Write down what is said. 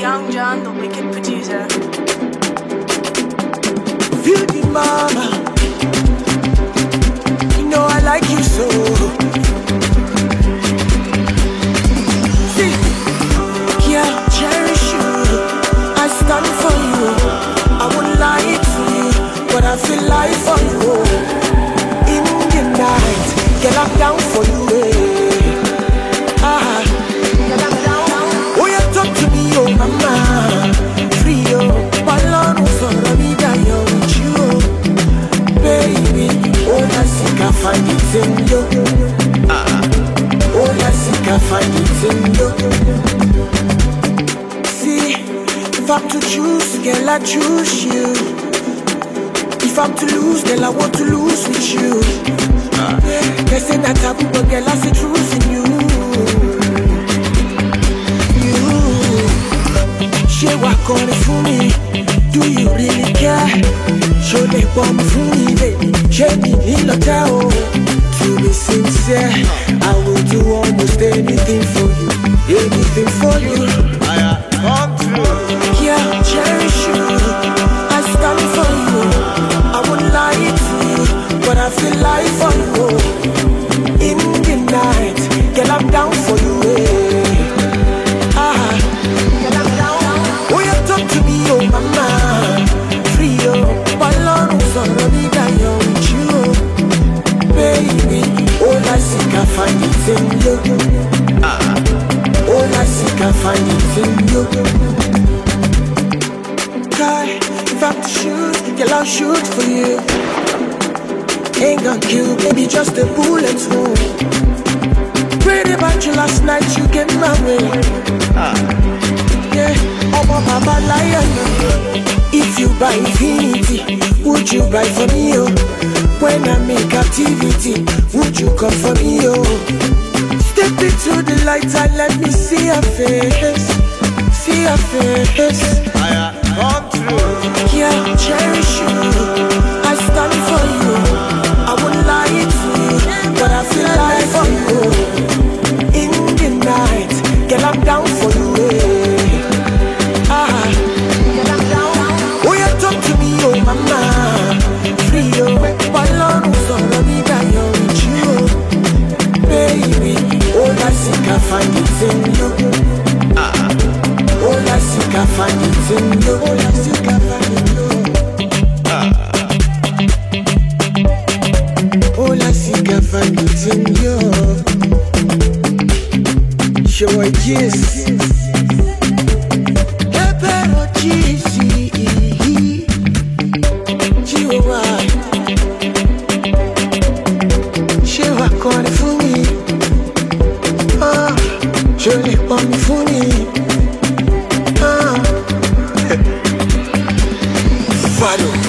Young John, the wicked producer. Feel the mama. You know I like you so. See, yeah, cherish you. I stand for you. I won't lie to you, but I feel like for you. In the night, girl, I'm down for you. Oh, you talk to me, oh mama. Free, oh, balano for me, die with you, baby. Oh, I think I find it in you. Oh, I think I find it in you. See, if I'm to choose, girl, I choose you. If I'm to lose, girl, I want to lose with you. They say that taboo, but girl, I see truth in you. She walk on it for me. Do you really care? Show the bomb for me, baby. Show me in the town. To be sincere, I will do almost anything for you. Anything for you. Come true. Yeah, cherish you. I stand for you. I won't lie to you, but I feel like for you. In the night, girl, I'm down for you. Girl, I'm down. Oh, you talk to me, oh mama. Free, oh, balano, so let me die with you, baby. All I seek, I find it in you. All I seek, I find it in you. Guy, if I'm to shoot, girl, I'll shoot for you. Ain't gonna kill, baby, just a bullet wound. Prayed about you last night, you get my way. Yeah, I'm a mama lion. If you buy infinity, would you buy for me, oh? When I make activity, would you come for me, oh? Step into the light and let me see your face. See your face. Come true. Yeah, cherish you. I stand for you. I won't lie to you, but I feel like for you. In the night, girl, I'm down for you. Girl, I'm down. Oh, you talk to me, oh mama. Free, oh, balano, so let me die with you, baby. All I seek, I find it in you. All I seek, I find it in you. All I seek, I find it in you. All I seek, I find it in you. Show a kiss. Pero cheesy. Chihuahua. She walk on it for me. Je l'ai pas mis fourni. Fado.